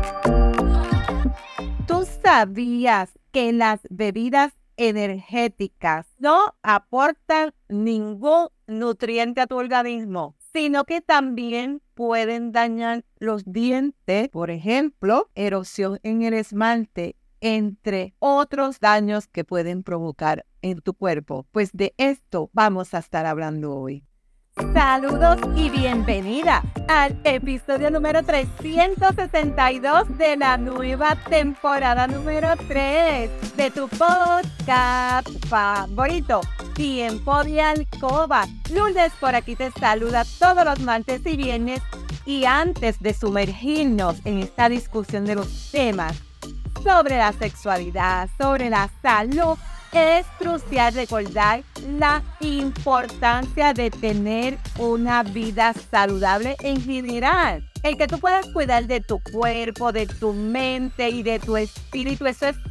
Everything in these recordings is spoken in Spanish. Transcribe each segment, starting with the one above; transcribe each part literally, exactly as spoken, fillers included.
¿Tú sabías que las bebidas energéticas no aportan ningún nutriente a tu organismo, sino que también pueden dañar los dientes? Por ejemplo, erosión en el esmalte, entre otros daños que pueden provocar en tu cuerpo. Pues de esto vamos a estar hablando hoy. Saludos y bienvenida al episodio número trescientos sesenta y dos de la nueva temporada número tres de tu podcast favorito, Tiempo de Alcoba. Lourdes por aquí te saluda todos los martes y viernes, y antes de sumergirnos en esta discusión de los temas sobre la sexualidad, sobre la salud, es crucial recordar la importancia de tener una vida saludable en general. El que tú puedas cuidar de tu cuerpo, de tu mente y de tu espíritu, eso es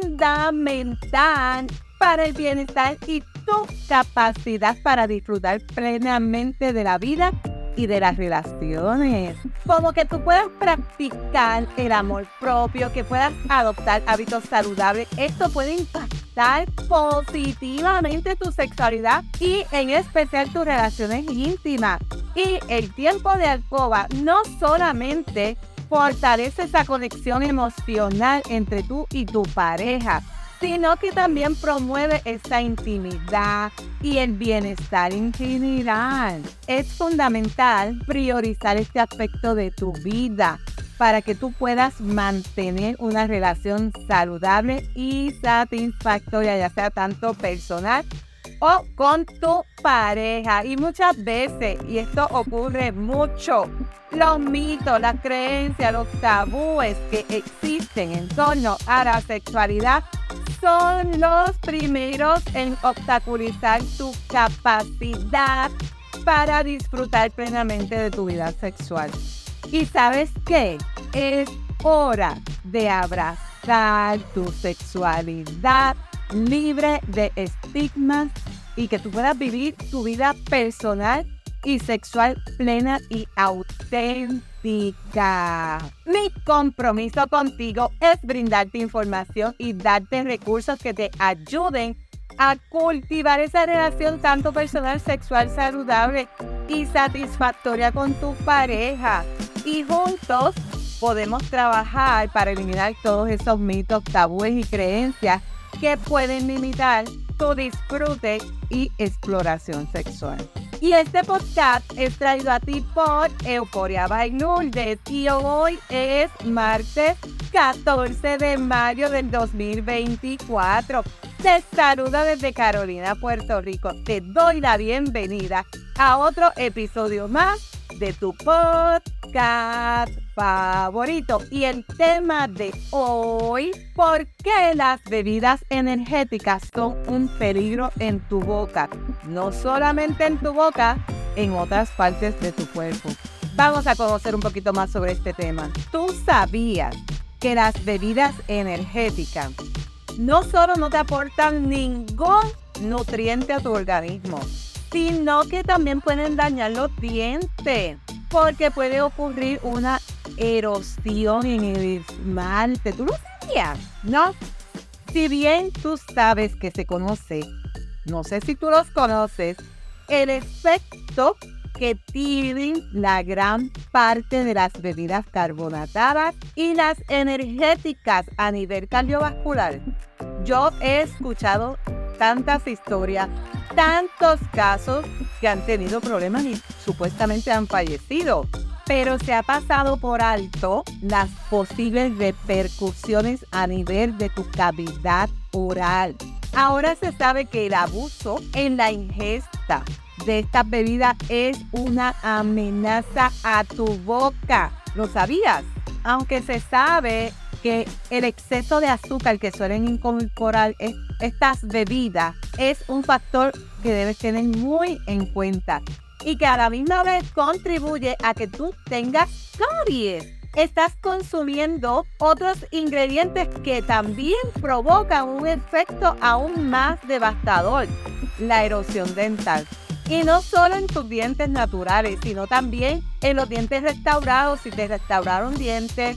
fundamental para el bienestar y tu capacidad para disfrutar plenamente de la vida y de las relaciones. Como que tú puedas practicar el amor propio, que puedas adoptar hábitos saludables. Esto puede impactar positivamente tu sexualidad y en especial tus relaciones íntimas. Y el tiempo de alcoba no solamente fortalece esa conexión emocional entre tú y tu pareja, sino que también promueve esa intimidad y el bienestar en general. Es fundamental priorizar este aspecto de tu vida para que tú puedas mantener una relación saludable y satisfactoria, ya sea tanto personal o con tu pareja. Y muchas veces, y esto ocurre mucho, los mitos, las creencias, los tabúes que existen en torno a la sexualidad son los primeros en obstaculizar tu capacidad para disfrutar plenamente de tu vida sexual. ¿Y sabes qué? Es hora de abrazar tu sexualidad libre de estigmas y que tú puedas vivir tu vida personal y sexual plena y auténtica. Mi compromiso contigo es brindarte información y darte recursos que te ayuden a cultivar esa relación tanto personal, sexual, saludable y satisfactoria con tu pareja. Y juntos podemos trabajar para eliminar todos esos mitos, tabúes y creencias que pueden limitar tu disfrute y exploración sexual. Y este podcast es traído a ti por Euforia by Lourdes, y hoy es martes catorce de mayo del dos mil veinticuatro. Te saluda desde Carolina, Puerto Rico. Te doy la bienvenida a otro episodio más de tu podcast favorito. Y el tema de hoy: ¿por qué las bebidas energéticas son un peligro en tu boca? No solamente en tu boca, en otras partes de tu cuerpo. Vamos a conocer un poquito más sobre este tema. ¿Tú sabías que las bebidas energéticas no solo no te aportan ningún nutriente a tu organismo, sino que también pueden dañar los dientes? Porque puede ocurrir una erosión en el esmalte. ¿Tú lo sabías? ¿No? Si bien tú sabes que se conoce, no sé si tú los conoces, el efecto que tienen la gran parte de las bebidas carbonatadas y las energéticas a nivel cardiovascular. Yo he escuchado tantas historias, tantos casos que han tenido problemas y supuestamente han fallecido, pero se ha pasado por alto las posibles repercusiones a nivel de tu cavidad oral. Ahora se sabe que el abuso en la ingesta de estas bebidas es una amenaza a tu boca. ¿Lo sabías? Aunque se sabe que el exceso de azúcar que suelen incorporar es, estas bebidas es un factor que debes tener muy en cuenta y que a la misma vez contribuye a que tú tengas caries. Estás consumiendo otros ingredientes que también provocan un efecto aún más devastador: la erosión dental. Y no solo en tus dientes naturales, sino también en los dientes restaurados. Si te restauraron dientes,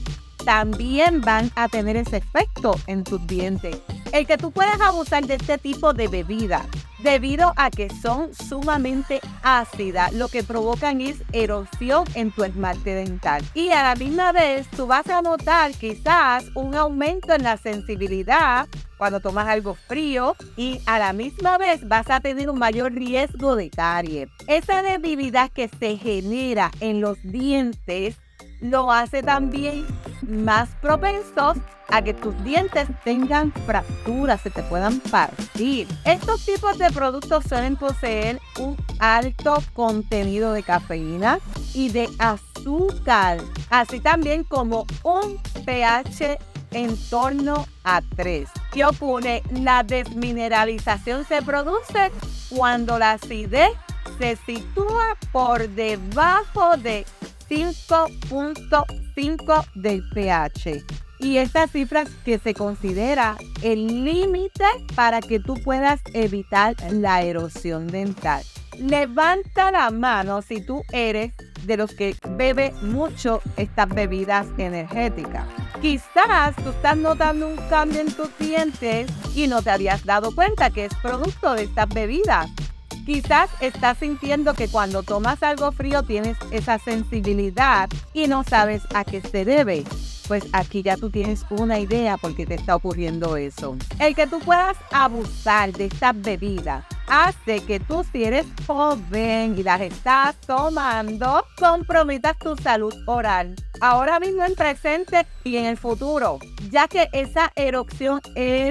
también van a tener ese efecto en tus dientes. El que tú puedas abusar de este tipo de bebida, debido a que son sumamente ácidas, lo que provocan es erosión en tu esmalte dental. Y a la misma vez, tú vas a notar quizás un aumento en la sensibilidad cuando tomas algo frío y a la misma vez vas a tener un mayor riesgo de caries. Esa debilidad que se genera en los dientes lo hace también más propensos a que tus dientes tengan fracturas, se te puedan partir. Estos tipos de productos suelen poseer un alto contenido de cafeína y de azúcar, así también como un pH en torno a tres. ¿Qué ocurre? La desmineralización se produce cuando la acidez se sitúa por debajo de cinco punto cinco del pH. Y esta cifra que se considera el límite para que tú puedas evitar la erosión dental. Levanta la mano si tú eres de los que bebe mucho estas bebidas energéticas. Quizás tú estás notando un cambio en tus dientes y no te habías dado cuenta que es producto de estas bebidas. Quizás estás sintiendo que cuando tomas algo frío tienes esa sensibilidad y no sabes a qué se debe. Pues aquí ya tú tienes una idea por qué te está ocurriendo eso. El que tú puedas abusar de estas bebidas hace que tú, si eres joven y las estás tomando, comprometas tu salud oral. Ahora mismo, en presente y en el futuro, ya que esa erosión es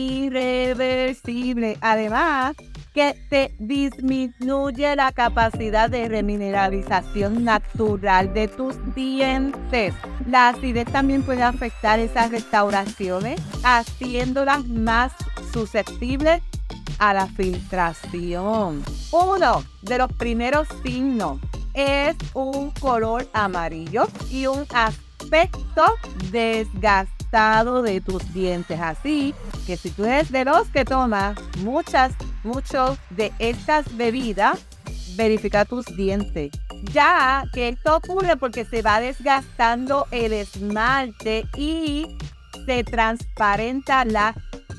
irreversible. Además, que te disminuye la capacidad de remineralización natural de tus dientes. La acidez también puede afectar esas restauraciones, haciéndolas más susceptibles a la filtración. Uno de los primeros signos es un color amarillo y un aspecto desgastado de tus dientes. Así que si tú eres de los que tomas muchas Muchos de estas bebidas, verifica tus dientes. Ya que esto ocurre porque se va desgastando el esmalte y se transparenta la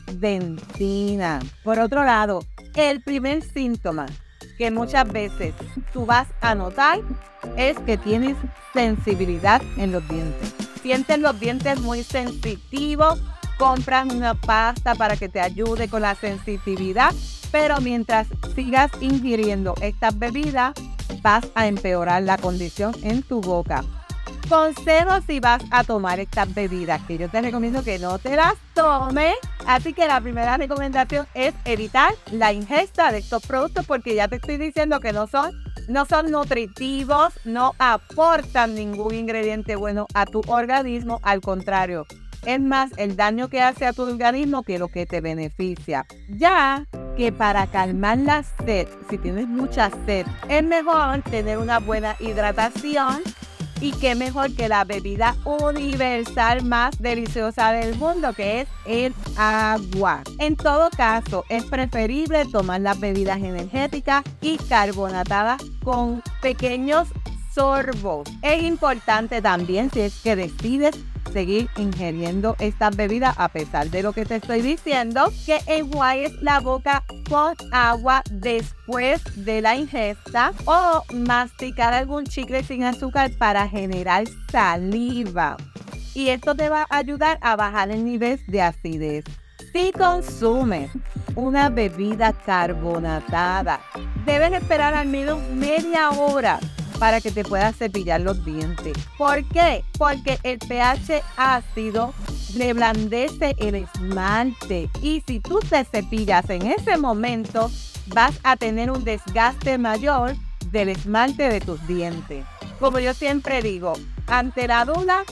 dentina. Por otro lado, el primer síntoma que muchas veces tú vas a notar es que tienes sensibilidad en los dientes. Sientes los dientes muy sensitivos, compras una pasta para que te ayude con la sensitividad, pero mientras sigas ingiriendo estas bebidas, vas a empeorar la condición en tu boca. Consejo si vas a tomar estas bebidas, que yo te recomiendo que no te las tomes. Así que la primera recomendación es evitar la ingesta de estos productos, porque ya te estoy diciendo que no son, no son nutritivos, no aportan ningún ingrediente bueno a tu organismo, al contrario. Es más el daño que hace a tu organismo que lo que te beneficia. Ya que para calmar la sed, si tienes mucha sed, es mejor tener una buena hidratación. Y qué mejor que la bebida universal más deliciosa del mundo, que es el agua. En todo caso, es preferible tomar las bebidas energéticas y carbonatadas con pequeños sorbos. Es importante también, si es que decides seguir ingiriendo estas bebidas, a pesar de lo que te estoy diciendo, que enjuagues la boca con agua después de la ingesta o masticar algún chicle sin azúcar para generar saliva. Y esto te va a ayudar a bajar el nivel de acidez. Si consumes una bebida carbonatada, debes esperar al menos media hora para que te puedas cepillar los dientes. ¿Por qué? Porque el pH ácido reblandece el esmalte y si tú te cepillas en ese momento, vas a tener un desgaste mayor del esmalte de tus dientes. Como yo siempre digo, ante la duda,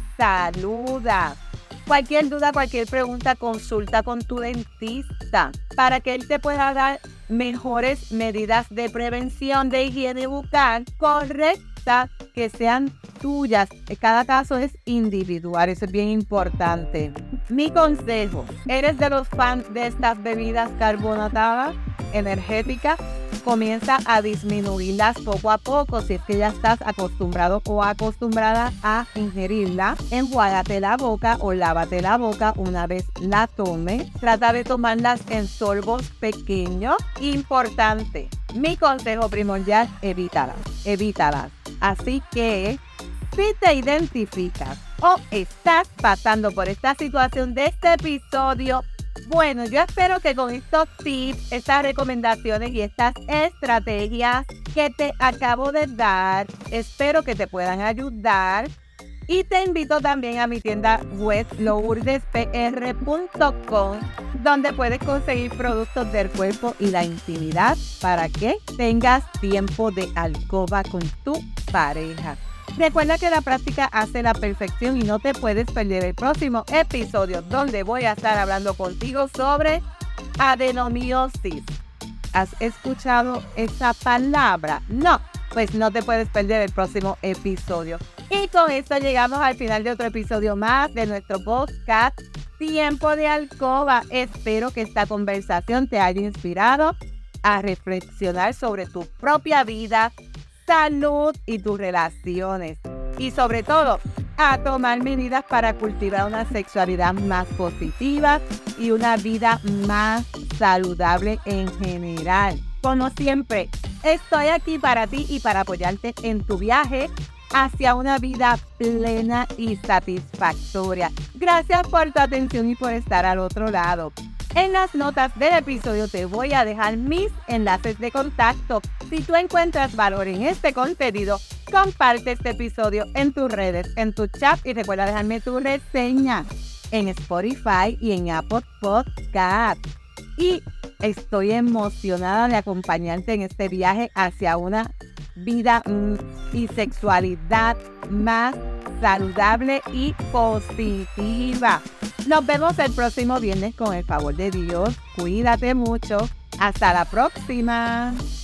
saluda. Cualquier duda, cualquier pregunta, consulta con tu dentista para que él te pueda dar mejores medidas de prevención de higiene bucal correctas que sean tuyas. Cada caso es individual, eso es bien importante. Mi consejo, ¿eres de los fans de estas bebidas carbonatadas, energéticas? comienza a disminuirlas poco a poco. Si es que ya estás acostumbrado o acostumbrada a ingerirla, enjuágate la boca o lávate la boca una vez la tomes. Trata de tomarlas en sorbos pequeños. Importante, mi consejo primordial, evítalas, evítalas. Así que, si te identificas o estás pasando por esta situación de este episodio, bueno, yo espero que con estos tips, estas recomendaciones y estas estrategias que te acabo de dar, espero que te puedan ayudar. Y te invito también a mi tienda web lourdes p r punto com, donde puedes conseguir productos del cuerpo y la intimidad para que tengas tiempo de alcoba con tu pareja. Recuerda que la práctica hace la perfección y no te puedes perder el próximo episodio, donde voy a estar hablando contigo sobre adenomiosis. ¿Has escuchado esa palabra? No, pues no te puedes perder el próximo episodio. Y con esto llegamos al final de otro episodio más de nuestro podcast Tiempo de Alcoba. Espero que esta conversación te haya inspirado a reflexionar sobre tu propia vida, salud y tus relaciones. Y sobre todo, a tomar medidas para cultivar una sexualidad más positiva y una vida más saludable en general. Como siempre, estoy aquí para ti y para apoyarte en tu viaje hacia una vida plena y satisfactoria. Gracias por tu atención y por estar al otro lado. En las notas del episodio te voy a dejar mis enlaces de contacto. Si tú encuentras valor en este contenido, comparte este episodio en tus redes, en tu chat y recuerda dejarme tu reseña en Spotify y en Apple Podcast. Y estoy emocionada de acompañarte en este viaje hacia una vida mm, y sexualidad más saludable y positiva. Nos vemos el próximo viernes con el favor de Dios. Cuídate mucho. Hasta la próxima.